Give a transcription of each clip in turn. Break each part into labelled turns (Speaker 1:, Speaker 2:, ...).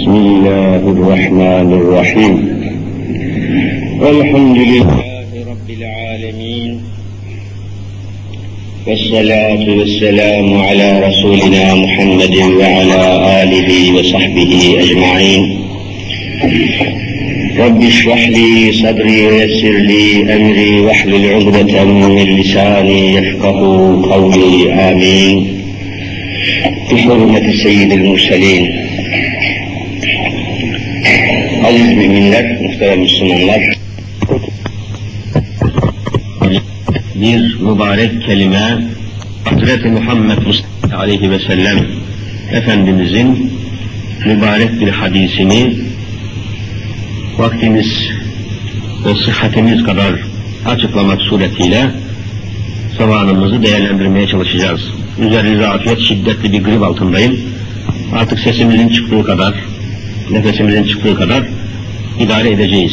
Speaker 1: بسم الله الرحمن الرحيم والحمد لله رب العالمين والصلاة والسلام على رسولنا محمد وعلى آله وصحبه أجمعين رب اشرح لي صدري ويسر لي أمري واحلل عقدة من لساني يفقه قولي آمين بحرمة سيد المرسلين. Aziz müminler, muhterem Müslümanlar, bir mübarek kelime Hazreti Muhammed Mustafa aleyhi ve sellem Efendimizin mübarek bir hadisini vaktimiz ve sıhhatimiz kadar açıklamak suretiyle zamanımızı değerlendirmeye çalışacağız. Üzerinize afiyet, şiddetli bir grip altındayım. Artık sesimizin çıktığı kadar, nefesimizin çıktığı kadar idare edeceğiz.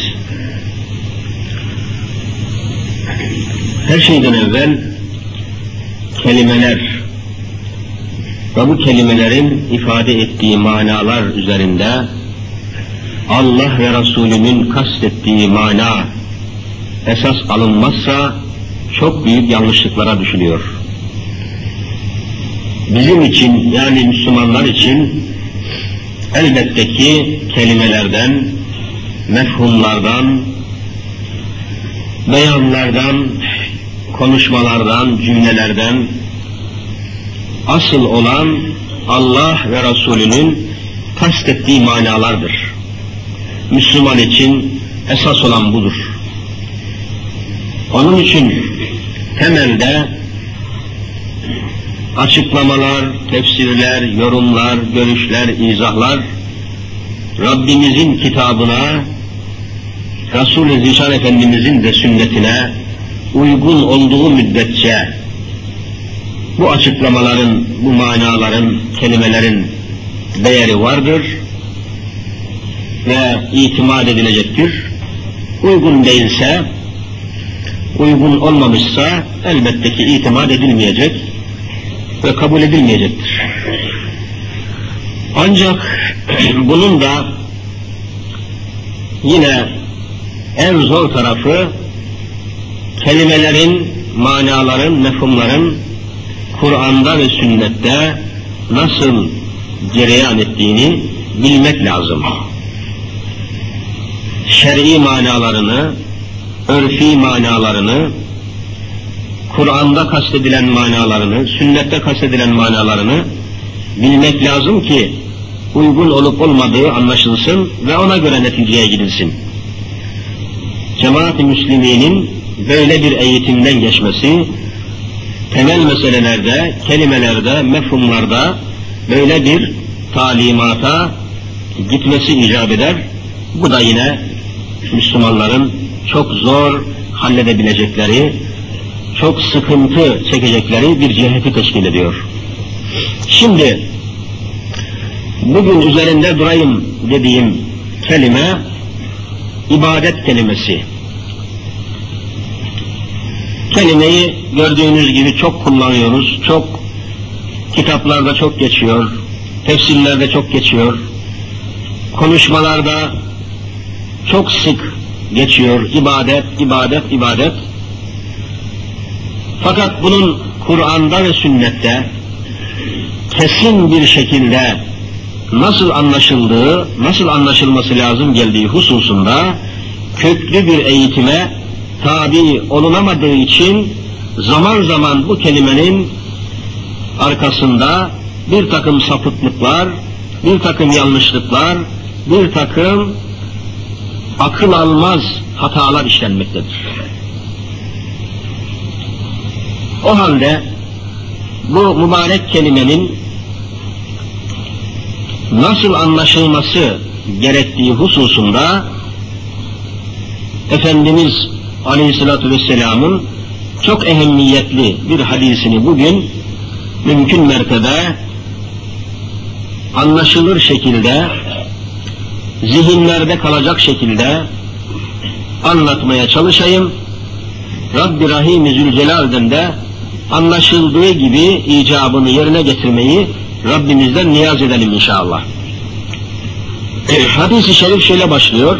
Speaker 1: Her şeyden evvel kelimeler ve bu kelimelerin ifade ettiği manalar üzerinde Allah ve Resulünün kastettiği mana esas alınmazsa çok büyük yanlışlıklara düşülüyor. Bizim için, yani Müslümanlar için elbette ki kelimelerden, mefhumlardan, beyanlardan, konuşmalardan, cümlelerden asıl olan Allah ve Resulünün kastettiği manalardır. Müslüman için esas olan budur. Onun için temelde açıklamalar, tefsirler, yorumlar, görüşler, izahlar Rabbimizin kitabına, Resul-i Zişan Efendimizin de sünnetine uygun olduğu müddetçe bu açıklamaların, bu manaların, kelimelerin değeri vardır ve itimat edilecektir. Uygun değilse, uygun olmamışsa elbette ki itimat edilmeyecek ve kabul edilmeyecektir. Ancak bunun da yine en zor tarafı kelimelerin, manaların, mefhumların Kur'an'da ve sünnette nasıl cereyan ettiğini bilmek lazım. Şer'i manalarını, örfi manalarını, Kur'an'da kastedilen manalarını, sünnette kastedilen manalarını bilmek lazım ki uygun olup olmadığı anlaşılsın ve ona göre neticeye gidilsin. Cemaat-i Müslümin'in böyle bir eğitimden geçmesi, temel meselelerde, kelimelerde, mefhumlarda böyle bir talimata gitmesi icap eder. Bu da yine Müslümanların çok zor halledebilecekleri, çok sıkıntı çekecekleri bir ciheti teşkil ediyor. Şimdi bugün üzerinde durayım dediğim kelime ibadet kelimesi. Kelimeyi gördüğünüz gibi çok kullanıyoruz, çok kitaplarda çok geçiyor, tefsirlerde çok geçiyor, konuşmalarda çok sık geçiyor, ibadet, ibadet, ibadet. Fakat bunun Kur'an'da ve sünnette kesin bir şekilde nasıl anlaşıldığı, nasıl anlaşılması lazım geldiği hususunda köklü bir eğitime tabi olunamadığı için zaman zaman bu kelimenin arkasında bir takım sapıklıklar, bir takım yanlışlıklar, bir takım akıl almaz hatalar işlenmektedir. O halde bu mübarek kelimenin nasıl anlaşılması gerektiği hususunda Efendimiz Aleyhisselatü Vesselam'ın çok ehemmiyetli bir hadisini bugün mümkün mertebe anlaşılır şekilde, zihinlerde kalacak şekilde anlatmaya çalışayım. Rabbi Rahim-i Zülcelal'den de anlaşıldığı gibi icabını yerine getirmeyi Rabbimizden niyaz edelim inşallah. Hadis-i şerif şöyle başlıyor.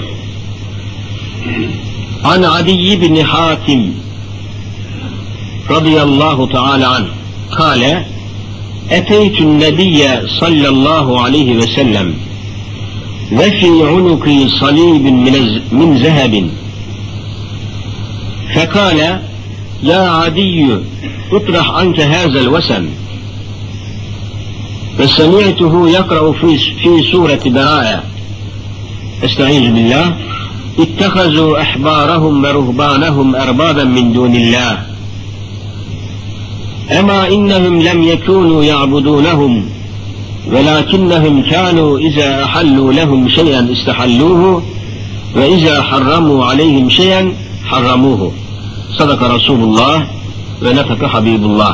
Speaker 1: An Adi ibn Hatim radıyallahu teala an kâle eteytün nebiyye sallallahu aleyhi ve sellem ve fî unuki salibin min zehebin fekâle ya Adiyyü utrah anke hâzel vesen ve semi'tuhu yakra'u fî sureti berâe estaizu billah اتخذوا أحبارهم ورهبانهم أربابا من دون الله أما إنهم لم يكونوا يعبدونهم ولكنهم كانوا إذا أحلوا لهم شيئا استحلوه وإذا حرموا عليهم شيئا حرموه صدق رسول الله ونفك حبيب الله.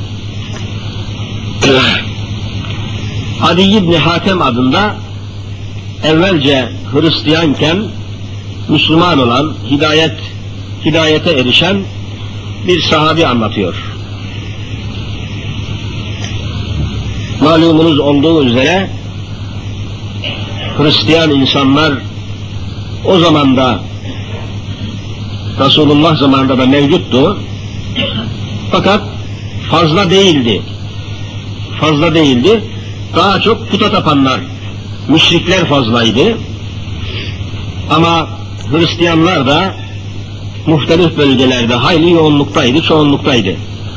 Speaker 1: Adi ibn Hatem adında evvelce Hristiyanken Müslüman olan, hidayete erişen bir sahabi anlatıyor. Malumunuz olduğu üzere Hristiyan insanlar o zamanda Resulullah zamanında da mevcuttu. Fakat fazla değildi. Daha çok puta tapanlar, müşrikler fazlaydı. Ama Hristiyanlar da muhtelif bölgelerde hayli yoğunluktaydı, çoğunluktaydı.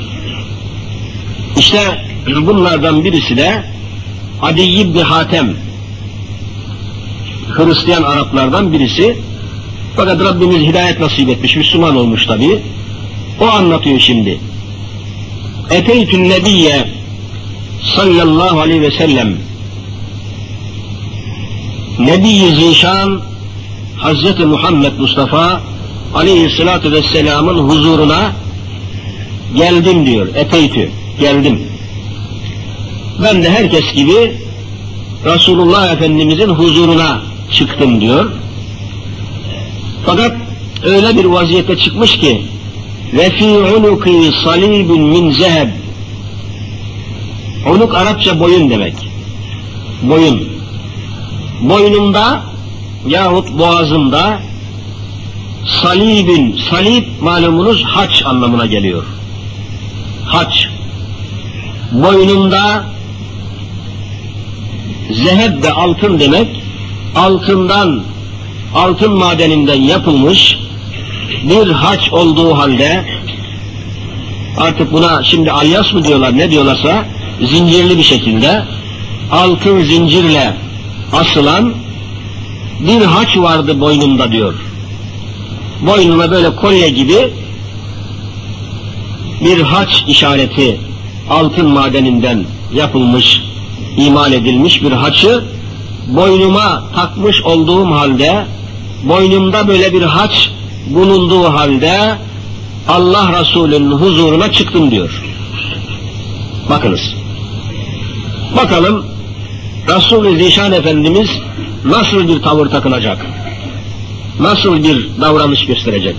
Speaker 1: İşte bunlardan birisi de Adi ibn Hatem, Hristiyan Araplardan birisi. Fakat Rabbimiz hidayet nasip etmiş, Müslüman olmuş tabi. O anlatıyor şimdi. Eteytün nebiyye sallallahu aleyhi ve sellem, Nebi-i Zişan Hazreti Muhammed Mustafa aleyhissalatu vesselamın huzuruna geldim diyor. Eteytü, geldim. Ben de herkes gibi Resulullah Efendimizin huzuruna çıktım diyor. Fakat öyle bir vaziyette çıkmış ki ve fî unuki salibun min zeheb. Unuk Arapça boyun demek. Boyun. Boynumda yahut boğazımda salibin, salib malumunuz haç anlamına geliyor. Haç. Boynumda zeheb de altın demek. Altın madeninden yapılmış bir haç olduğu halde, artık buna şimdi alyas mı diyorlar, ne diyorlarsa, zincirli bir şekilde altın zincirle asılan bir haç vardı boynumda diyor. Boynuma böyle kolye gibi bir haç işareti, altın madeninden yapılmış, imal edilmiş bir haçı boynuma takmış olduğum halde, boynumda böyle bir haç bulunduğu halde Allah Resulü'nün huzuruna çıktım diyor. Bakınız. Bakalım Resul-i Zişan Efendimiz nasıl bir tavır takınacak? Nasıl bir davranış gösterecek?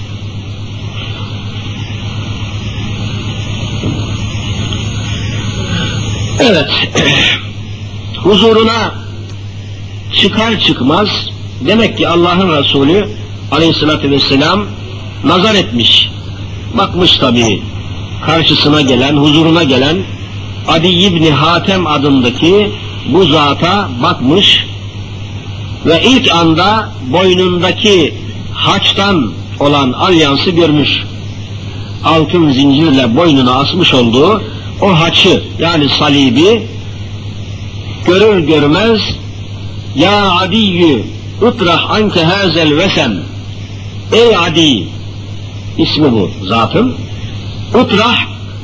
Speaker 1: Evet. Huzuruna çıkar çıkmaz demek ki Allah'ın Resulü aleyhissalatü vesselam nazar etmiş. Bakmış tabii karşısına gelen, huzuruna gelen Adi ibn Hatem adındaki bu zata bakmış ve ilk anda boynundaki haçtan olan alyansı görmüş. Altın zincirle boynuna asmış olduğu o haçı, yani salibi görür görmez ya Adiyyü utrah anke hazel vesen, ey Adi, ismi bu zatın, utrah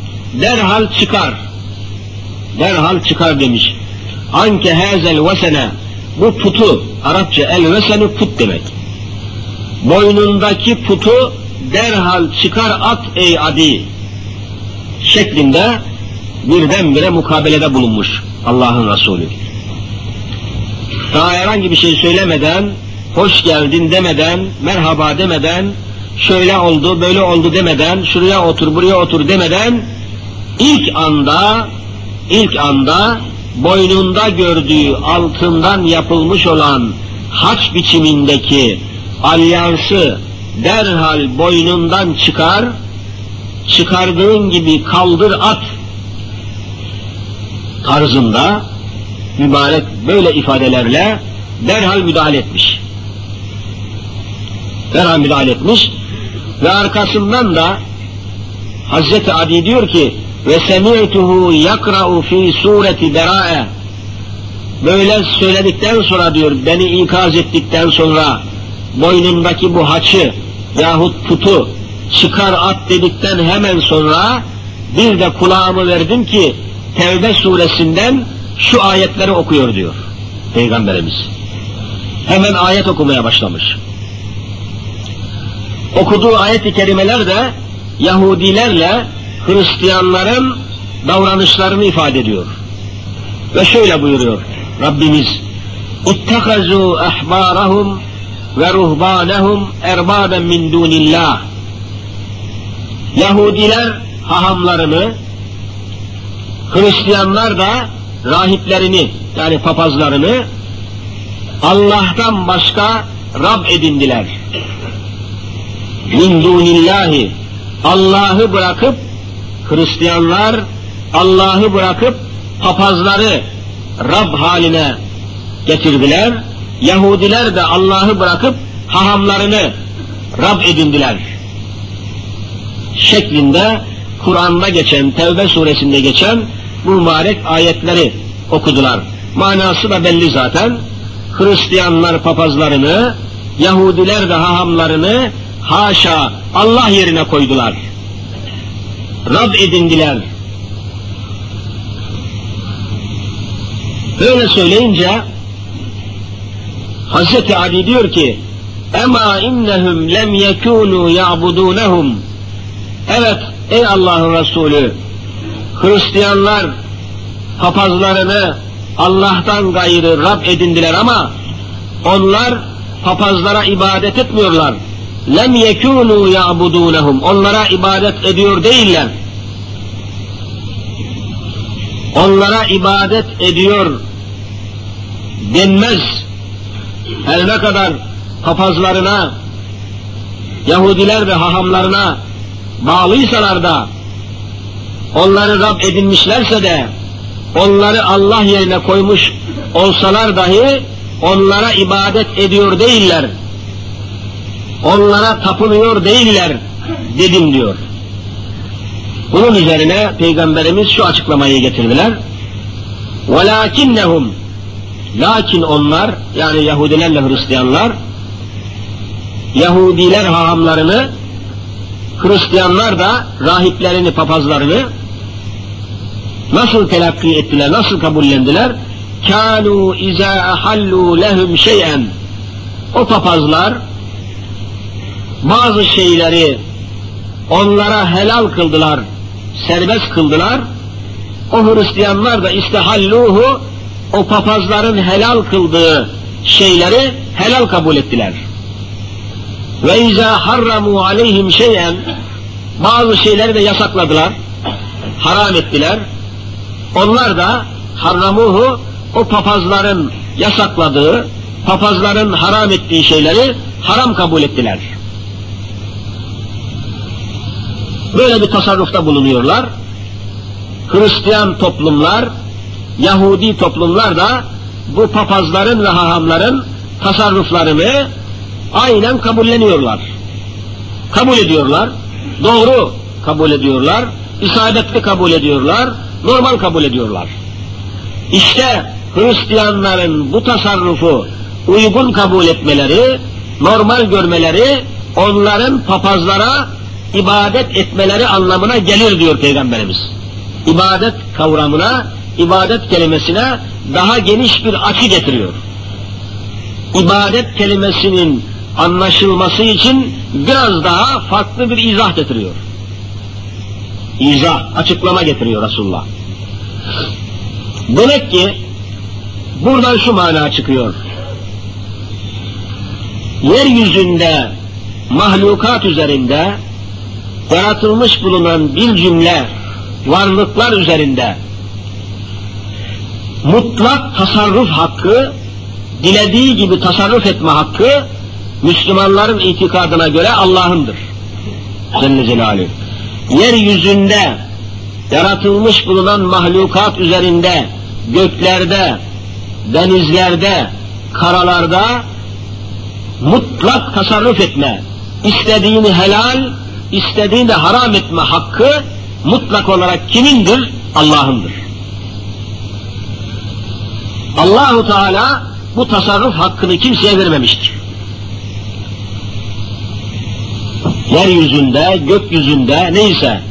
Speaker 1: derhal çıkar demiş. Anke hazel vesene, bu putu, Arapça el veseni put demek. Boynundaki putu derhal çıkar at ey Adi şeklinde birdenbire mukabelede bulunmuş Allah'ın Resulü. Daha herhangi bir şey söylemeden, hoş geldin demeden, merhaba demeden, şöyle oldu, böyle oldu demeden, şuraya otur, buraya otur demeden ilk anda boynunda gördüğü altından yapılmış olan haç biçimindeki alyansı derhal boynundan çıkar, çıkardığın gibi kaldır at tarzında mübarek böyle ifadelerle derhal müdahale etmiş. Derhal müdahale etmiş ve arkasından da Hazreti Adi diyor ki ve semi'tuhu yakra'u fi sureti Berae, böyle söyledikten sonra diyor, beni ikaz ettikten sonra boynumdaki bu haçı yahut putu çıkar at dedikten hemen sonra bir de kulağımı verdim ki Tevbe suresinden şu ayetleri okuyor diyor Peygamberimiz. Hemen ayet okumaya başlamış. Okuduğu ayet-i kerimeler de Yahudilerle Hristiyanların davranışlarını ifade ediyor. Ve şöyle buyuruyor Rabbimiz: اِتَّخَذُوا اَحْبَارَهُمْ وَرُهْبَانَهُمْ اَرْبَابًا مِنْ دُونِ اللّٰهِ. Yahudiler hahamlarını, Hristiyanlar da rahiplerini, yani papazlarını Allah'tan başka Rab edindiler. Min dunillahi, Allah'ı bırakıp Hristiyanlar Allah'ı bırakıp papazları Rab haline getirdiler. Yahudiler de Allah'ı bırakıp hahamlarını Rab edindiler şeklinde Kur'an'da geçen, Tevbe suresinde geçen bu mübarek ayetleri okudular. Manası da belli zaten. Hristiyanlar papazlarını, Yahudiler de hahamlarını haşa Allah yerine koydular. Rab edindiler. Böyle söyleyince Hazreti Ali diyor ki Ema innehum lem yekûnû ya'budûnehum. Evet ey Allah'ın Resulü, Hristiyanlar papazlarını Allah'tan gayrı Rab edindiler ama onlar papazlara ibadet etmiyorlar. Lem yekûnû ya'budûnehum. Onlara ibadet ediyor değiller. Onlara ibadet ediyor denmez. Her ne kadar papazlarına, Yahudiler ve hahamlarına bağlıysalar da, onları Rab edinmişlerse de, onları Allah yerine koymuş olsalar dahi onlara ibadet ediyor değiller. Onlara tapınıyor değiller dedim diyor. Bunun üzerine Peygamberimiz şu açıklamayı getirdiler. وَلَاكِنَّهُمْ, lakin onlar, yani Yahudilerle Hristiyanlar, Yahudiler hahamlarını, Hristiyanlar da rahiplerini, papazlarını nasıl telakki ettiler, nasıl kabullendiler? كَانُوا اِذَا اَحَلُّوا لَهُمْ شَيْئًا. O papazlar bazı şeyleri onlara helal kıldılar, serbest kıldılar. O Hristiyanlar da istehalluhu, o papazların helal kıldığı şeyleri helal kabul ettiler. Ve izâ harramû aleyhim şey'en, bazı şeyleri de yasakladılar, haram ettiler. Onlar da harramuhu, o papazların yasakladığı, papazların haram ettiği şeyleri haram kabul ettiler. Böyle bir tasarrufta bulunuyorlar. Hristiyan toplumlar, Yahudi toplumlar da bu papazların ve hahamların tasarruflarını aynen kabulleniyorlar. Kabul ediyorlar, doğru kabul ediyorlar, isabetli kabul ediyorlar, normal kabul ediyorlar. İşte Hristiyanların bu tasarrufu uygun kabul etmeleri, normal görmeleri, onların papazlara ibadet etmeleri anlamına gelir diyor Peygamberimiz. İbadet kavramına, ibadet kelimesine daha geniş bir açı getiriyor. İbadet kelimesinin anlaşılması için biraz daha farklı bir izah getiriyor. İzah, açıklama getiriyor Resulullah. Demek ki buradan şu mana çıkıyor. Yeryüzünde mahlukat üzerinde yaratılmış bulunan bir cümle varlıklar üzerinde mutlak tasarruf hakkı, dilediği gibi tasarruf etme hakkı, Müslümanların itikadına göre Allah'ındır. Celle Celaluhu. Yeryüzünde yaratılmış bulunan mahlukat üzerinde, göklerde, denizlerde, karalarda mutlak tasarruf etme, istediğini helal, istediğini de haram etme hakkı mutlak olarak kimindir? Allah'ındır. Allahu Teala bu tasarruf hakkını kimseye vermemiştir. Yeryüzünde, gökyüzünde neyse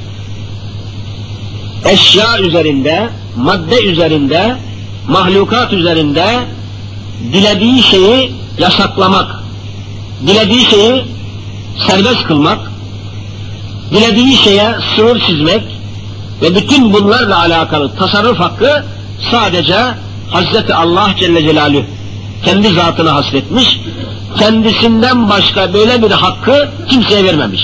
Speaker 1: eşya üzerinde, madde üzerinde, mahlukat üzerinde dilediği şeyi yasaklamak, dilediği şeyi serbest kılmak, dilediği şeye sınır çizmek ve bütün bunlarla alakalı tasarruf hakkı sadece Hazreti Allah Celle Celaluhu kendi zatına hasretmiş, kendisinden başka böyle bir hakkı kimseye vermemiş.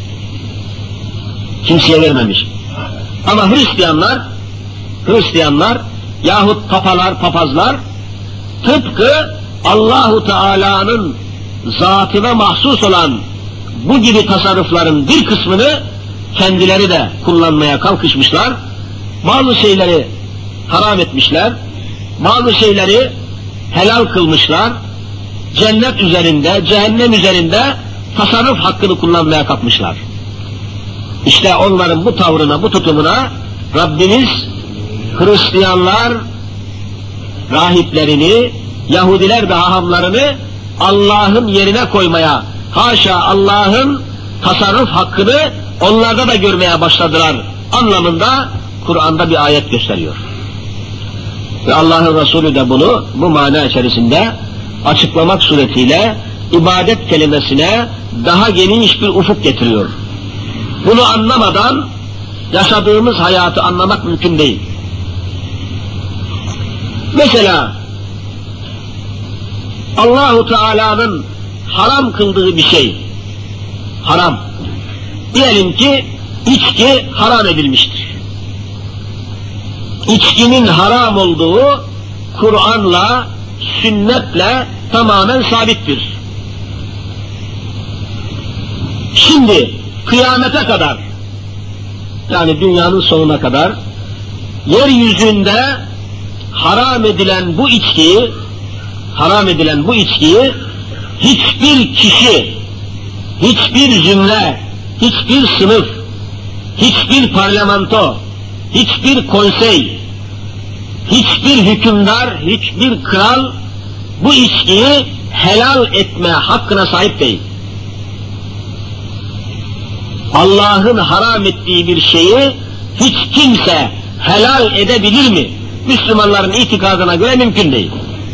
Speaker 1: Kimseye vermemiş. Ama Hristiyanlar yahut papazlar tıpkı Allahu Teala'nın zatına mahsus olan bu gibi tasarrufların bir kısmını kendileri de kullanmaya kalkışmışlar. Bazı şeyleri haram etmişler, bazı şeyleri helal kılmışlar. Cennet üzerinde, cehennem üzerinde tasarruf hakkını kullanmaya kalkmışlar. İşte onların bu tavrına, bu tutumuna Rabbimiz Hristiyanlar rahiplerini, Yahudiler de hahamlarını Allah'ın yerine koymaya, haşa Allah'ın tasarruf hakkını onlarda da görmeye başladılar anlamında Kur'an'da bir ayet gösteriyor. Ve Allah'ın Resulü de bunu bu mana içerisinde açıklamak suretiyle ibadet kelimesine daha geniş bir ufuk getiriyor. Bunu anlamadan yaşadığımız hayatı anlamak mümkün değil. Mesela Allahu Teala'nın haram kıldığı bir şey, haram. Diyelim ki içki haram edilmiştir. İçkinin haram olduğu Kur'an'la, sünnetle tamamen sabittir. Şimdi kıyamete kadar, yani dünyanın sonuna kadar yeryüzünde haram edilen bu içkiyi hiçbir kişi, hiçbir cümle, hiçbir sınıf, hiçbir parlamento, hiçbir konsey, hiçbir hükümdar, hiçbir kral bu içkiyi helal etme hakkına sahip değil. Allah'ın haram ettiği bir şeyi hiç kimse helal edebilir mi? Müslümanların itikadına göre mümkün değil.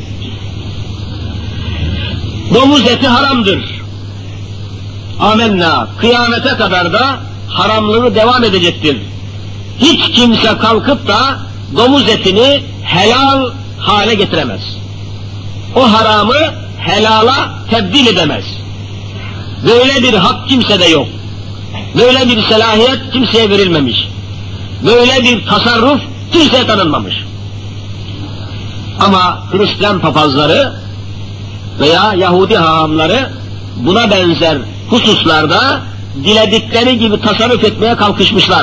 Speaker 1: Domuz eti haramdır. Amenna. Kıyamete kadar da haramlığı devam edecektir. Hiç kimse kalkıp da domuz etini helal hale getiremez. O haramı helala tebdil edemez. Böyle bir hak kimsede yok. Böyle bir selahiyet kimseye verilmemiş. Böyle bir tasarruf kimseye tanınmamış. Ama Hristiyan papazları veya Yahudi hahamları buna benzer hususlarda diledikleri gibi tasarruf etmeye kalkışmışlar.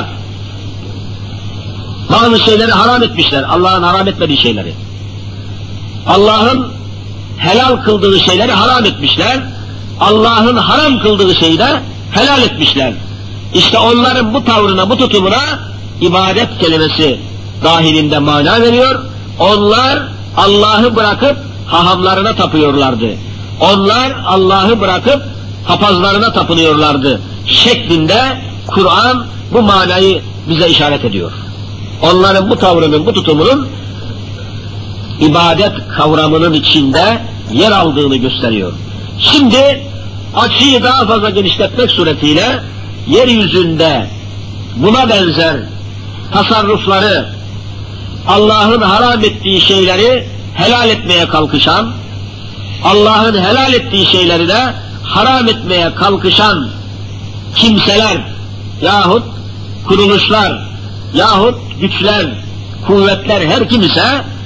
Speaker 1: Bazı şeyleri haram etmişler, Allah'ın haram etmediği şeyleri. Allah'ın helal kıldığı şeyleri haram etmişler, Allah'ın haram kıldığı şeyi de helal etmişler. İşte onların bu tavrına, bu tutumuna ibadet kelimesi dahilinde mana veriyor. Onlar Allah'ı bırakıp hahamlarına tapıyorlardı. Onlar Allah'ı bırakıp papazlarına tapınıyorlardı şeklinde Kur'an bu manayı bize işaret ediyor. Onların bu tavrının, bu tutumunun ibadet kavramının içinde yer aldığını gösteriyor. Şimdi açıyı daha fazla genişletmek suretiyle yeryüzünde buna benzer tasarrufları, Allah'ın haram ettiği şeyleri helal etmeye kalkışan, Allah'ın helal ettiği şeyleri de haram etmeye kalkışan kimseler yahut kuruluşlar yahut güçler, kuvvetler her kimse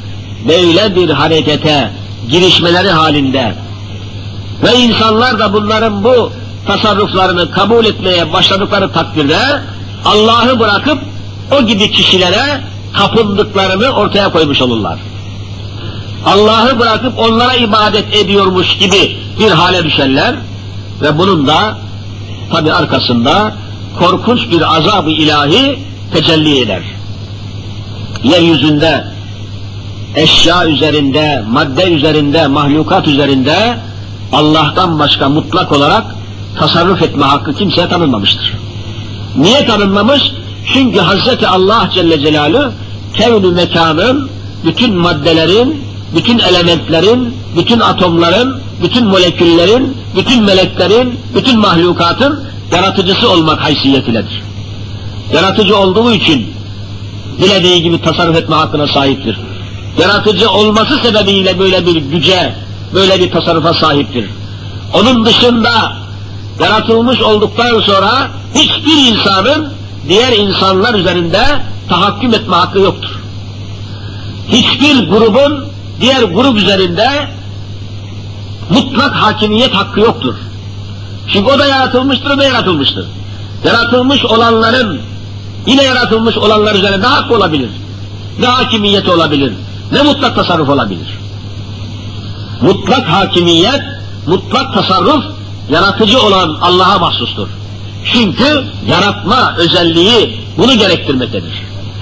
Speaker 1: böyle bir harekete girişmeleri halinde ve insanlar da bunların bu tasarruflarını kabul etmeye başladıkları takdirde Allah'ı bırakıp o gibi kişilere tapındıklarını ortaya koymuş olurlar. Allah'ı bırakıp onlara ibadet ediyormuş gibi bir hale düşerler ve bunun da tabi arkasında korkunç bir azab-ı ilahi tecelli eder. Yeryüzünde, eşya üzerinde, madde üzerinde, mahlukat üzerinde Allah'tan başka mutlak olarak tasarruf etme hakkı kimseye tanınmamıştır. Niye tanınmamış? Çünkü Hazreti Allah Celle Celaluhu kevn-ü mekanın, bütün maddelerin, bütün elementlerin, bütün atomların, bütün moleküllerin, bütün meleklerin, bütün mahlukatın yaratıcısı olmak haysiyetiledir. Yaratıcı olduğu için dilediği gibi tasarruf etme hakkına sahiptir. Yaratıcı olması sebebiyle böyle bir güce, böyle bir tasarrufa sahiptir. Onun dışında yaratılmış olduktan sonra hiçbir insanın diğer insanlar üzerinde tahakküm etme hakkı yoktur. Hiçbir grubun diğer grup üzerinde mutlak hakimiyet hakkı yoktur. Çünkü o da yaratılmıştır, o da yaratılmıştır. Yaratılmış olanların, yine yaratılmış olanlar üzerine ne hakkı olabilir, ne hakimiyeti olabilir, ne mutlak tasarruf olabilir? Mutlak hakimiyet, mutlak tasarruf, yaratıcı olan Allah'a mahsustur. Çünkü yaratma özelliği bunu gerektirmektedir.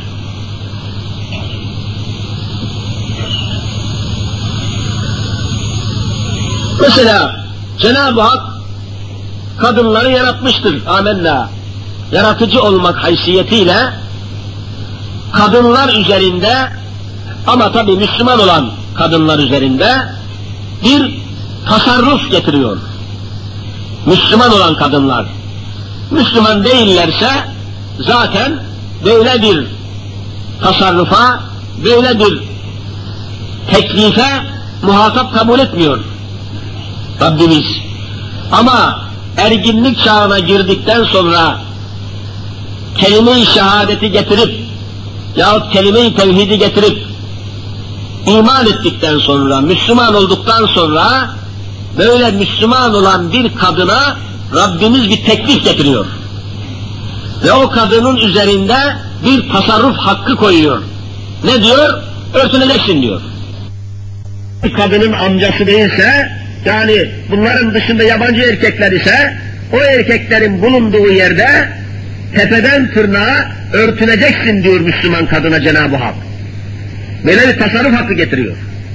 Speaker 1: Mesela Cenab-ı Hak kadınları yaratmıştır. Amenna. Yaratıcı olmak haysiyetiyle kadınlar üzerinde, ama tabi Müslüman olan kadınlar üzerinde bir tasarruf getiriyor. Müslüman olan kadınlar. Müslüman değillerse zaten böyle bir tasarrufa, böyle bir teklife muhatap kabul etmiyor Rabbimiz. Ama erginlik çağına girdikten sonra kelime-i şehadeti getirip yahut kelime-i tevhidi getirip iman ettikten sonra, Müslüman olduktan sonra böyle Müslüman olan bir kadına Rabbimiz bir teklif getiriyor. Ve o kadının üzerinde bir tasarruf hakkı koyuyor. Ne diyor? Örtüneceksin diyor. Kadının amcası değilse, yani bunların dışında yabancı erkekler ise, o erkeklerin bulunduğu yerde tepeden tırnağa örtüneceksin diyor Müslüman kadına Cenab-ı Hak. Böyle bir tasarruf hakkı getiriyor.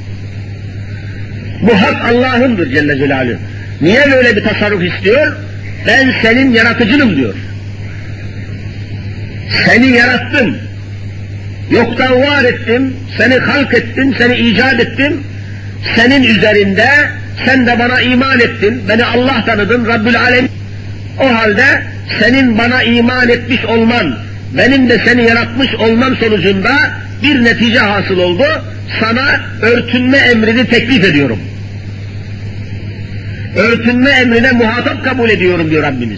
Speaker 1: Bu hak Allah'ındır Celle Celaluhu. Niye böyle bir tasarruf istiyor? Ben senin yaratıcınım diyor. Seni yarattım. Yoktan var ettim, seni halk ettim, seni icat ettim. Senin üzerinde, sen de bana iman ettin, beni Allah tanıdın, Rabbül Alem. O halde senin bana iman etmiş olman, benim de seni yaratmış olmam sonucunda bir netice hasıl oldu. Sana örtünme emrini teklif ediyorum. Örtünme emrine muhatap kabul ediyorum diyor Rabbimiz.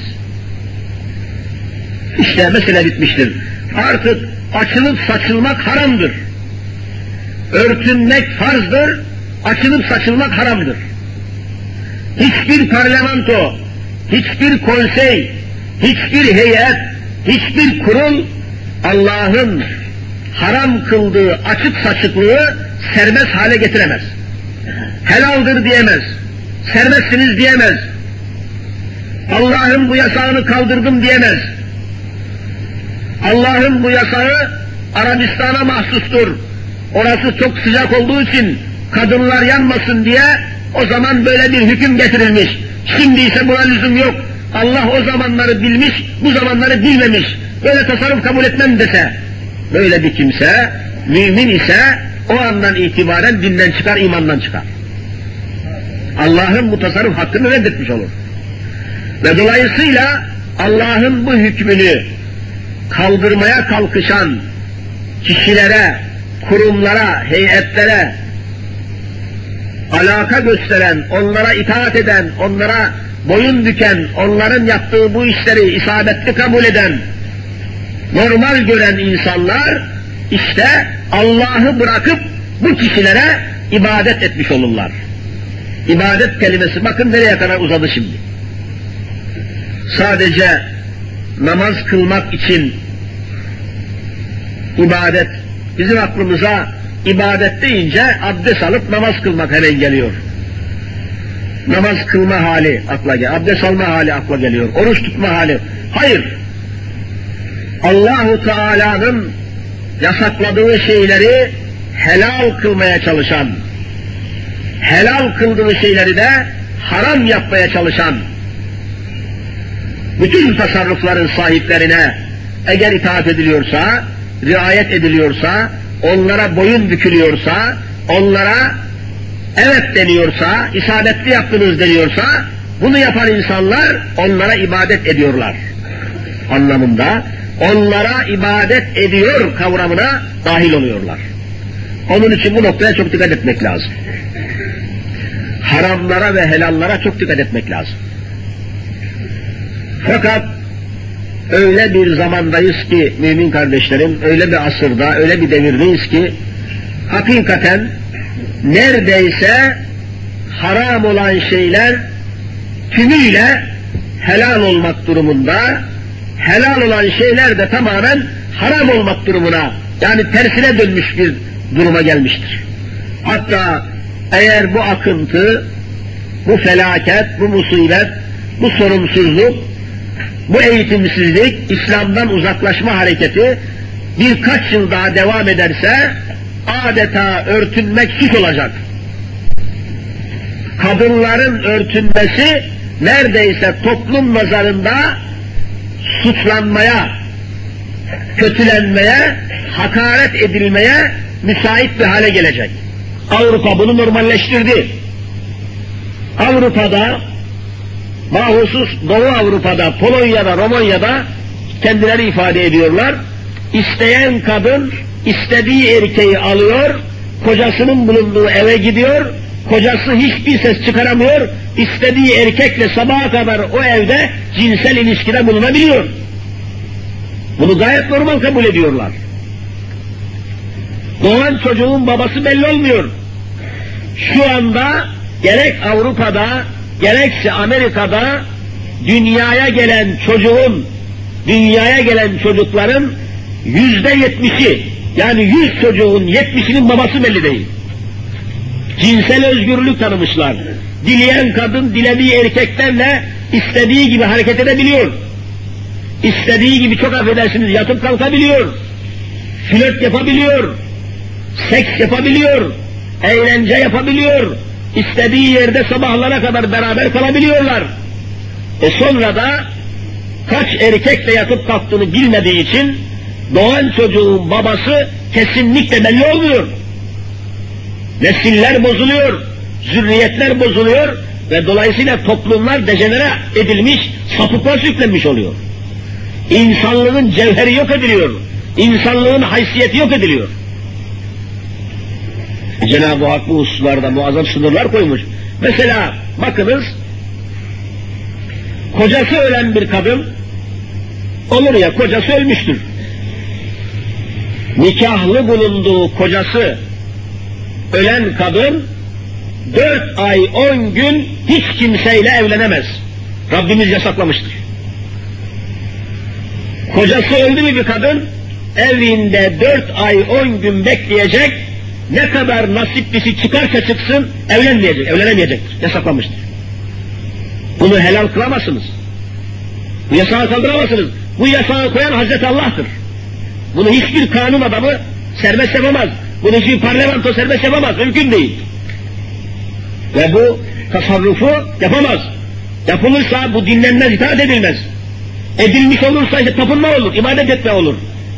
Speaker 1: İşte mesele bitmiştir. Artık açılıp saçılmak haramdır. Örtünmek farzdır, açılıp saçılmak haramdır. Hiçbir parlamento, hiçbir konsey, hiçbir heyet, hiçbir kurul Allah'ın haram kıldığı açık saçıklığı serbest hale getiremez. Helaldir diyemez, serbestsiniz diyemez. Allah'ın bu yasağını kaldırdım diyemez. Allah'ın bu yasağı Arabistan'a mahsustur. Orası çok sıcak olduğu için kadınlar yanmasın diye o zaman böyle bir hüküm getirilmiş. Şimdi ise buna lüzum yok. Allah o zamanları bilmiş, bu zamanları bilmemiş. Böyle tasarruf kabul etmem dese, böyle bir kimse, mümin ise o andan itibaren dinden çıkar, imandan çıkar. Allah'ın bu tasarruf hakkını reddetmiş olur. Ve dolayısıyla Allah'ın bu hükmünü kaldırmaya kalkışan kişilere, kurumlara, heyetlere alaka gösteren, onlara itaat eden, onlara boyun büken, onların yaptığı bu işleri isabetli kabul eden, normal gören insanlar işte Allah'ı bırakıp bu kişilere ibadet etmiş olurlar. İbadet kelimesi bakın nereye kadar uzadı şimdi. Sadece namaz kılmak için ibadet, bizim aklımıza ibadet deyince abdest alıp namaz kılmak hemen geliyor. Namaz kılma hali akla geliyor, abdest alma hali akla geliyor, oruç tutma hali. Hayır. Allah-u Teala'nın yasakladığı şeyleri helal kılmaya çalışan, helal kıldığı şeyleri de haram yapmaya çalışan, bütün tasarrufların sahiplerine eğer itaat ediliyorsa, riayet ediliyorsa, onlara boyun bükülüyorsa, onlara evet deniyorsa, isabetli yaptınız deniyorsa, bunu yapan insanlar onlara ibadet ediyorlar anlamında, onlara ibadet ediyor kavramına dahil oluyorlar. Onun için bu noktaya çok dikkat etmek lazım. Haramlara ve helallara çok dikkat etmek lazım. Fakat öyle bir zamandayız ki mümin kardeşlerim, öyle bir asırda, öyle bir devirdeyiz ki hakikaten neredeyse haram olan şeyler tümüyle helal olmak durumunda, helal olan şeyler de tamamen haram olmak durumuna, yani tersine dönmüş bir duruma gelmiştir. Hatta eğer bu akıntı, bu felaket, bu musibet, bu sorumsuzluk, bu eğitimsizlik, İslam'dan uzaklaşma hareketi birkaç yıl daha devam ederse adeta örtünmek suç olacak. Kadınların örtünmesi neredeyse toplum nazarında suçlanmaya, kötülenmeye, hakaret edilmeye müsait bir hale gelecek. Avrupa bunu normalleştirdi. Avrupa'da, bahusus Doğu Avrupa'da, Polonya'da, Romanya'da kendileri ifade ediyorlar. İsteyen kadın istediği erkeği alıyor, kocasının bulunduğu eve gidiyor, kocası hiçbir ses çıkaramıyor, istediği erkekle sabaha kadar o evde cinsel ilişkide bulunabiliyor. Bunu gayet normal kabul ediyorlar. Doğan çocuğun babası belli olmuyor. Şu anda gerek Avrupa'da, gerekse Amerika'da dünyaya gelen çocukların %70'i, yani 100 çocuğun 70'inin babası belli değil. Cinsel özgürlük tanımışlar. Dileyen kadın dilediği erkeklerle istediği gibi hareket edebiliyor. İstediği gibi, çok affedersiniz, yatıp kalkabiliyor. Flört yapabiliyor. Seks yapabiliyor. Eğlence yapabiliyor. İstediği yerde sabahlara kadar beraber kalabiliyorlar. Sonra da kaç erkekle yatıp kalktığını bilmediği için doğan çocuğun babası kesinlikle belli olmuyor. Nesiller bozuluyor, zürriyetler bozuluyor ve dolayısıyla toplumlar dejenere edilmiş, sapıklığa sürüklenmiş oluyor. İnsanlığın cevheri yok ediliyor, insanlığın haysiyeti yok ediliyor. Cenab-ı Hak bu hususlarda muazzam sınırlar koymuş. Mesela bakınız, kocası ölen bir kadın, olur ya kocası ölmüştür. Nikahlı bulunduğu kocası ölen kadın 4 ay 10 gün hiç kimseyle evlenemez. Rabbimiz yasaklamıştır. Kocası öldü mü bir kadın, evinde 4 ay 10 gün bekleyecek, ne kadar nasiplisi çıkarsa çıksın evlenemeyecektir. Yasaklamıştır. Bunu helal kılamazsınız. Bu yasağı kaldıramazsınız. Bu yasağı koyan Hazreti Allah'tır. Bunu hiçbir kanun adamı serbest yapamaz. Bunu hiçbir parlamento serbest yapamaz. Mümkün değil. Ve bu tasarrufu yapamaz. Yapılırsa bu dinlenmez, itaat edilmez. Edilmiş olursa işte tapınma olur, ibadet etme olur.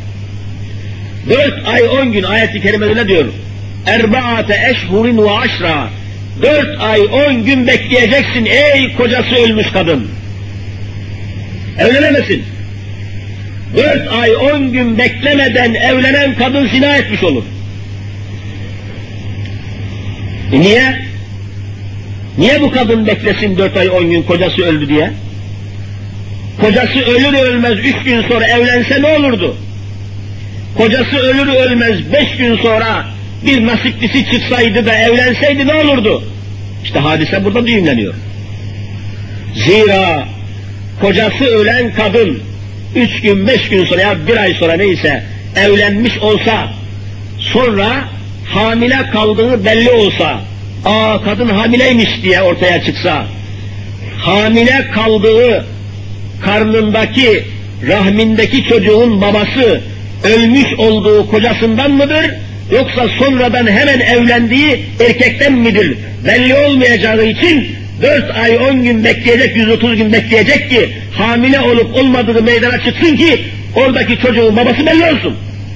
Speaker 1: 4 ay 10 gün ayet-i kerimede ne diyor? Erbaate eşhurin ve aşra. 4 ay 10 gün bekleyeceksin ey kocası ölmüş kadın. Evlenemesin. 4 ay 10 gün beklemeden evlenen kadın zina etmiş olur. Niye? Niye bu kadın beklesin 4 ay 10 gün kocası öldü diye? Kocası ölür ölmez 3 gün sonra evlense ne olurdu? Kocası ölür ölmez 5 gün sonra bir nasiplisi çıksaydı da evlenseydi ne olurdu? İşte hadise burada düğümleniyor. Zira kocası ölen kadın 3 gün 5 gün sonra ya 1 ay sonra neyse evlenmiş olsa, sonra hamile kaldığı belli olsa, kadın hamileymiş diye ortaya çıksa, hamile kaldığı karnındaki, rahmindeki çocuğun babası ölmüş olduğu kocasından mıdır, yoksa sonradan hemen evlendiği erkekten midir? Belli olmayacağı için 4 ay 10 gün bekleyecek, 130 gün bekleyecek ki hamile olup olmadığı meydana çıksın ki oradaki çocuğun babası belli olsun.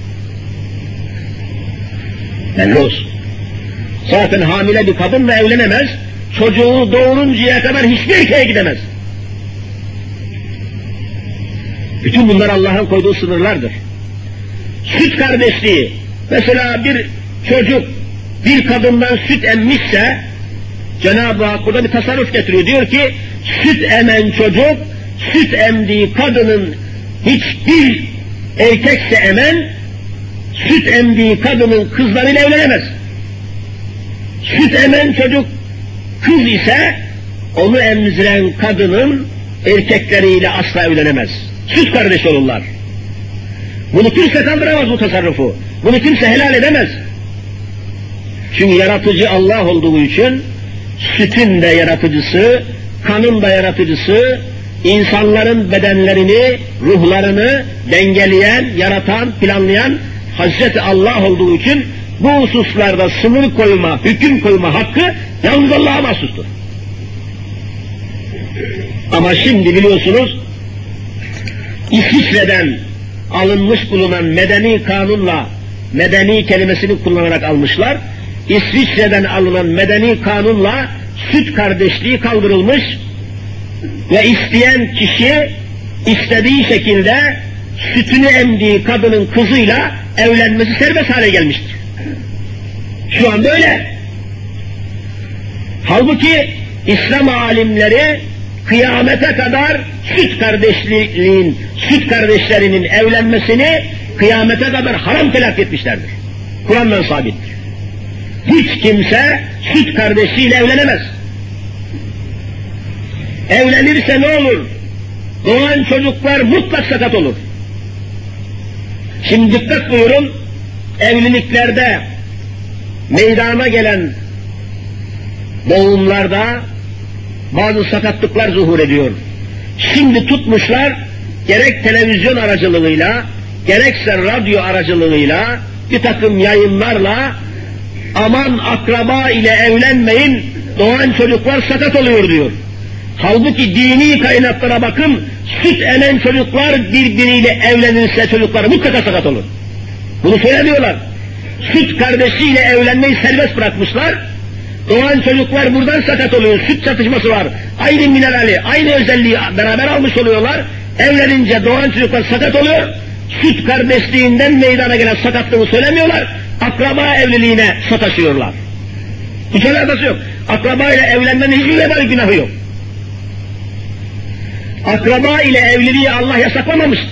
Speaker 1: Belli olsun. Zaten hamile bir kadınla evlenemez, çocuğu doğuruncaya kadar hiçbir erkeğe gidemez. Bütün bunlar Allah'ın koyduğu sınırlardır. Süt kardeşliği, mesela bir çocuk bir kadından süt emmişse, Cenab-ı Hak burada bir tasarruf getiriyor. Diyor ki, süt emen çocuk, süt emdiği kadının hiçbir erkekse emen, süt emdiği kadının kızlarıyla evlenemez. Süt emen çocuk kız ise, onu emziren kadının erkekleriyle asla evlenemez. Süt kardeş olurlar. Bunu kimse kaldıramaz, bu tasarrufu. Bunu kimse helal edemez. Çünkü yaratıcı Allah olduğu için, sütün de yaratıcısı, kanın da yaratıcısı, insanların bedenlerini, ruhlarını dengeleyen, yaratan, planlayan Hazreti Allah olduğu için bu hususlarda sınır koyma, hüküm koyma hakkı yalnız Allah'a mahsustur. Ama şimdi biliyorsunuz, İsviçre'den alınmış bulunan medeni kanunla, medeni kelimesini kullanarak almışlar, İsviçre'den alınan medeni kanunla süt kardeşliği kaldırılmış ve isteyen kişi istediği şekilde sütünü emdiği kadının kızıyla evlenmesi serbest hale gelmiştir. Şu anda öyle. Halbuki İslam alimleri kıyamete kadar süt kardeşlerinin evlenmesini kıyamete kadar haram telak etmişlerdir. Kur'an'dan sabittir. Hiç kimse süt kardeşiyle evlenemez. Evlenirse ne olur? Doğan çocuklar mutlak sakat olur. Şimdi dikkat buyurun, evliliklerde meydana gelen doğumlarda bazı sakatlıklar zuhur ediyor. Şimdi tutmuşlar, gerek televizyon aracılığıyla, gerekse radyo aracılığıyla, bir takım yayınlarla, aman akraba ile evlenmeyin, doğan çocuklar sakat oluyor diyor. Halbuki dini kaynaklara bakın, süt emen çocuklar birbiriyle evlenirse çocuklar mutlaka sakat olur. Bunu söylemiyorlar. Süt kardeşiyle evlenmeyi serbest bırakmışlar, doğan çocuklar buradan sakat oluyor, süt çatışması var, aynı minerali, aynı özelliği beraber almış oluyorlar, evlenince doğan çocuklar sakat oluyor, süt kardeşliğinden meydana gelen sakatlığını söylemiyorlar, akraba evliliğine sataşıyorlar. Hiç alakası yok. Akraba ile evlenmenin hiçbir vebali günahı yok. Akraba ile evliliği Allah yasaklamamıştır.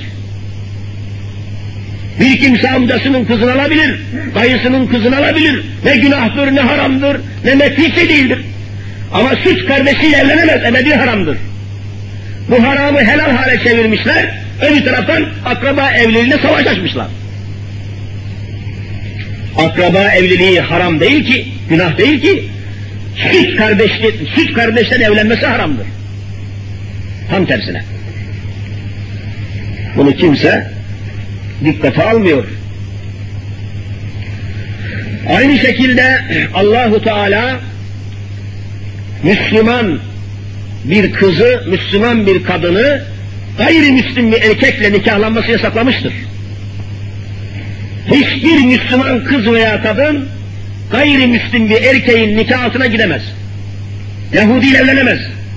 Speaker 1: Bir kimse amcasının kızını alabilir, dayısının kızını alabilir. Ne günahtır, ne haramdır, ne methice değildir. Ama süt kardeşiyle evlenemez, ebedi haramdır. Bu haramı helal hale çevirmişler, öbür taraftan akraba evliliğine savaş açmışlar. Akraba evliliği haram değil ki, günah değil ki, süt kardeşten evlenmesi haramdır. Tam tersine. Bunu kimse dikkate almıyor. Aynı şekilde Allahu Teala Müslüman bir kızı, Müslüman bir kadını gayrimüslim bir erkekle nikahlanması yasaklamıştır. Hiçbir Müslüman kız veya kadın gayrimüslim bir erkeğin nikahına gidemez. Yahudi ile evlenemez.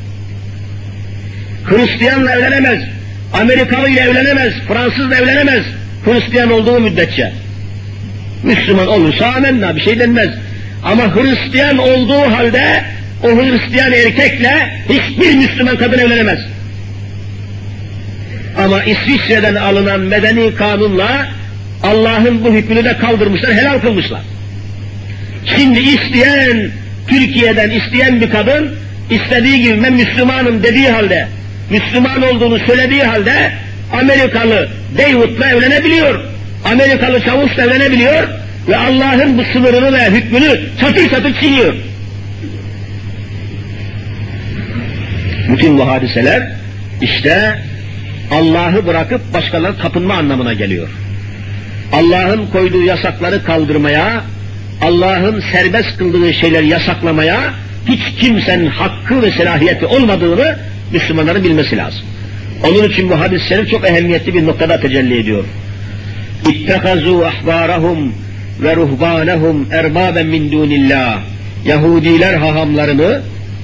Speaker 1: Hristiyanla evlenemez. Amerikalı ile evlenemez. Fransızla evlenemez. Hristiyan olduğu müddetçe. Müslüman olursa amenna, bir şey denmez. Ama Hristiyan olduğu halde o Hristiyan erkekle hiçbir Müslüman kadın evlenemez. Ama İsviçre'den alınan medeni kanunla Allah'ın bu hükmünü de kaldırmışlar, helal kılmışlar. Şimdi isteyen, Türkiye'den isteyen bir kadın, istediği gibi ben Müslümanım dediği halde, Müslüman olduğunu söylediği halde, Amerikalı David'la evlenebiliyor. Amerikalı çavuşla evlenebiliyor ve Allah'ın bu sınırını ve hükmünü çatır çatır çiğniyor. Bütün bu hadiseler işte Allah'ı bırakıp başkalarına tapınma anlamına geliyor. Allah'ın koyduğu yasakları kaldırmaya, Allah'ın serbest kıldığı şeyleri yasaklamaya hiç kimsenin hakkı ve selahiyeti olmadığını Müslümanların bilmesi lazım. Onun için bu hadis-i şerif çok ehemmiyetli bir noktada tecelli ediyor. İttekazû ahbârahum ve ruhbânehum erbâben min dûnillâh. Yahudiler hahamlarını,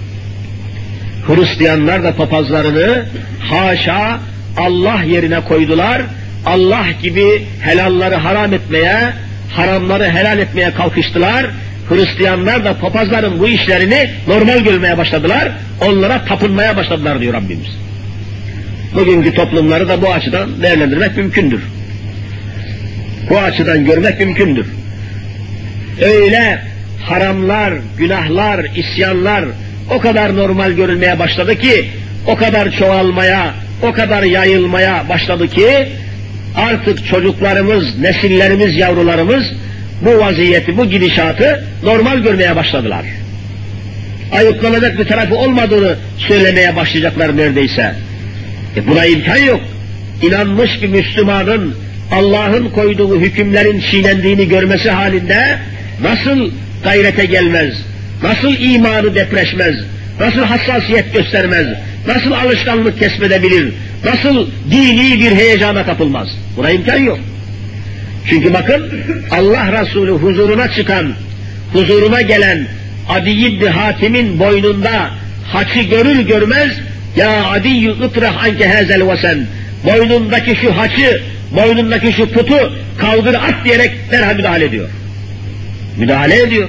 Speaker 1: Hristiyanlar da papazlarını haşa Allah yerine koydular. Allah gibi helalları haram etmeye, haramları helal etmeye kalkıştılar. Hristiyanlar da papazların bu işlerini normal görmeye başladılar. Onlara tapınmaya başladılar diyor Rabbimiz. Bugünkü toplumları da bu açıdan değerlendirmek mümkündür. Bu açıdan görmek mümkündür. Öyle haramlar, günahlar, isyanlar o kadar normal görülmeye başladı ki, o kadar çoğalmaya, o kadar yayılmaya başladı ki, artık çocuklarımız, nesillerimiz, yavrularımız bu vaziyeti, bu gidişatı normal görmeye başladılar. Ayıplanacak bir tarafı olmadığını söylemeye başlayacaklar neredeyse. Buna imkan yok. İnanmış bir Müslümanın Allah'ın koyduğu hükümlerin çiğnendiğini görmesi halinde nasıl gayrete gelmez, nasıl imanı depreşmez, nasıl hassasiyet göstermez, nasıl alışkanlık kesmedebilir, nasıl dini bir heyecana kapılmaz. Buna imkan yok. Çünkü bakın Allah Resulü huzuruna çıkan, huzuruna gelen Adi ibn Hatim'in boynunda haçı görür görmez, ya Adiyyü ıtrah anke hazel vesen, boynundaki şu haçı, boynundaki şu putu kaldır at diyerek derhal müdahale ediyor. Müdahale ediyor.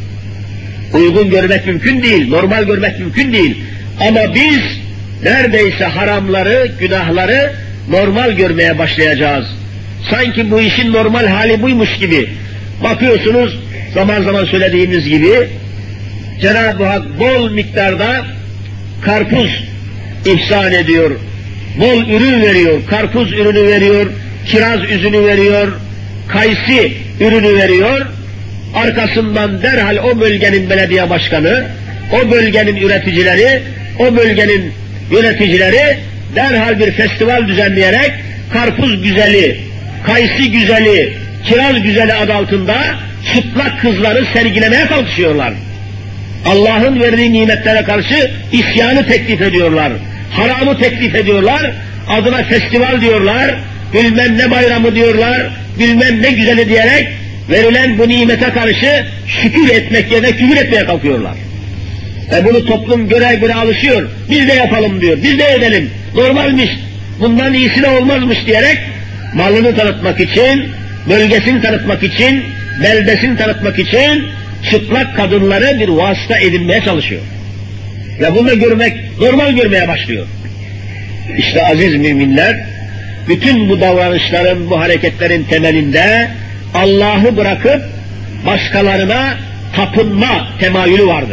Speaker 1: Uygun görmek mümkün değil, normal görmek mümkün değil. Ama biz neredeyse haramları, günahları normal görmeye başlayacağız. Sanki bu işin normal hali buymuş gibi. Bakıyorsunuz, zaman zaman söylediğimiz gibi, Cenab-ı Hak bol miktarda karpuz ihsan ediyor, bol ürün veriyor, karpuz ürünü veriyor, kiraz üzümü veriyor, kayısı ürünü veriyor. Arkasından derhal o bölgenin belediye başkanı, o bölgenin üreticileri, o bölgenin yöneticileri derhal bir festival düzenleyerek karpuz güzeli, kayısı güzeli, kiraz güzeli adı altında çıplak kızları sergilemeye kalkışıyorlar. Allah'ın verdiği nimetlere karşı isyanı teklif ediyorlar, haramı teklif ediyorlar, adına festival diyorlar, bilmem ne bayramı diyorlar, bilmem ne güzeli diyerek verilen bu nimete karşı şükür etmek yerine küfür etmeye kalkıyorlar. Bunu toplum göre göre alışıyor, biz de yapalım diyor, biz de edelim, normalmiş, bundan iyisi de olmazmış diyerek malını tanıtmak için, bölgesini tanıtmak için, beldesini tanıtmak için çıplak kadınları bir vasıta edinmeye çalışıyor. Ve bunu görmek, normal görmeye başlıyor. İşte aziz müminler, bütün bu davranışların, bu hareketlerin temelinde Allah'ı bırakıp başkalarına tapınma temayülü vardır.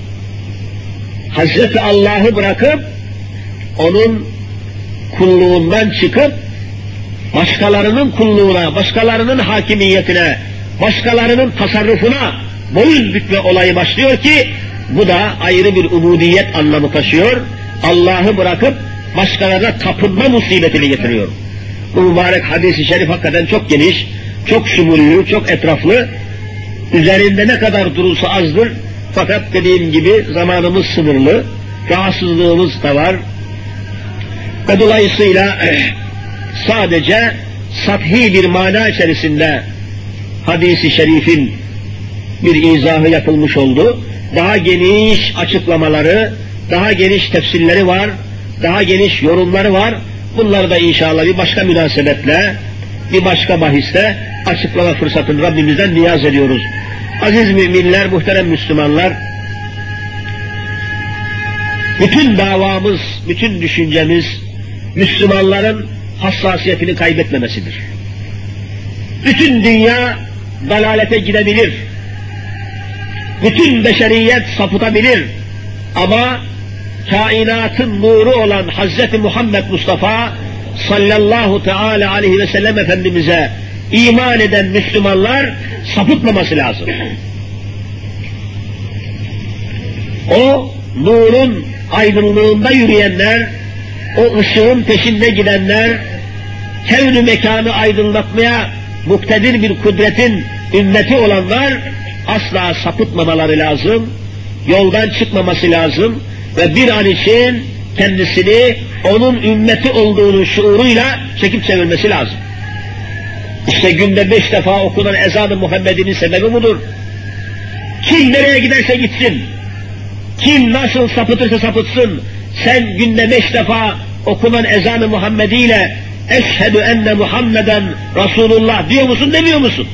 Speaker 1: Hazreti Allah'ı bırakıp onun kulluğundan çıkıp başkalarının kulluğuna, başkalarının hakimiyetine, başkalarının tasarrufuna boyun bükme olayı başlıyor ki bu da ayrı bir ubudiyet anlamı taşıyor. Allah'ı bırakıp başkalarına tapınma musibetini getiriyor. Bu mübarek hadis-i şerif hakikaten çok geniş, çok şumullü, çok etraflı. Üzerinde ne kadar durulsa azdır. Fakat dediğim gibi zamanımız sınırlı, rahatsızlığımız da var. Ve dolayısıyla sadece sathi bir mana içerisinde hadis-i şerifin bir izahı yapılmış oldu. Daha geniş açıklamaları, daha geniş tefsirleri var, daha geniş yorumları var. Bunları da inşallah bir başka münasebetle, bir başka bahiste açıklama fırsatını Rabbimizden niyaz ediyoruz. Aziz müminler, muhterem Müslümanlar, bütün davamız, bütün düşüncemiz Müslümanların hassasiyetini kaybetmemesidir. Bütün dünya dalalete gidebilir. bütün beşeriyet sapıtabilir. Ama kainatın nuru olan Hazreti Muhammed Mustafa sallallahu teala aleyhi ve sellem Efendimiz'e iman eden Müslümanlar sapıtmaması lazım. O nurun aydınlığında yürüyenler, o ışığın peşinde gidenler, kevn-ü mekanı aydınlatmaya muktedir bir kudretin ümmeti olanlar asla sapıtmamaları lazım, yoldan çıkmaması lazım ve bir an için kendisini onun ümmeti olduğunun şuuruyla çekip çevirmesi lazım. İşte günde 5 defa okunan ezan-ı Muhammed'in sebebi budur. Kim nereye giderse gitsin, kim nasıl sapıtırsa sapıtsın, sen günde 5 defa okunan ezan-ı Muhammedi ile eşhedü enne Muhammeden Resulullah diyor musun, demiyor musun?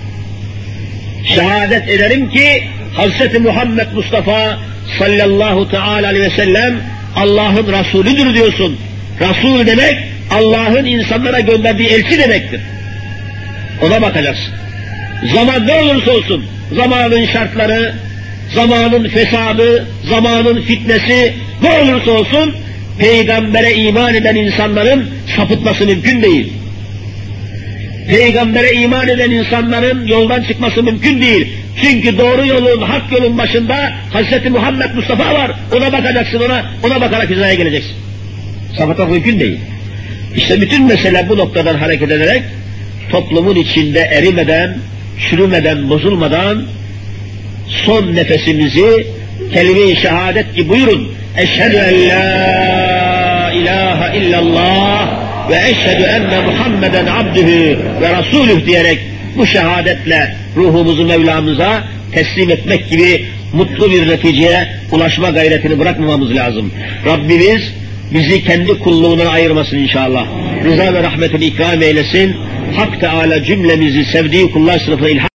Speaker 1: Şehadet ederim ki Hazreti Muhammed Mustafa sallallahu teala aleyhi ve sellem Allah'ın Resulüdür diyorsun. Resul demek Allah'ın insanlara gönderdiği elçi demektir. Ona bakacaksın. Zaman ne olursa olsun, zamanın şartları, zamanın fesadı, zamanın fitnesi ne olursa olsun peygambere iman eden insanların sapıtması mümkün değil. Peygambere iman eden insanların yoldan çıkması mümkün değil. Çünkü doğru yolun, hak yolun başında Hazreti Muhammed Mustafa var. Ona bakacaksın, ona bakarak hizaya geleceksin. Sapıtmak mümkün değil. İşte bütün mesele bu noktadan hareket ederek toplumun içinde erimeden, çürümeden, bozulmadan son nefesimizi kelime-i şehadet ki buyurun. Eşhedü en la ilahe illallah ve eşhedü enne Muhammeden abdühü ve rasulüh diyerek bu şehadetle ruhumuzu Mevlamıza teslim etmek gibi mutlu bir neticeye ulaşma gayretini bırakmamamız lazım. Rabbimiz bizi kendi kulluğundan ayırmasın inşallah. Rıza ve rahmetini ikram eylesin. Hak Teâlâ cümlemizi sevdiği kullar sınıfına ilham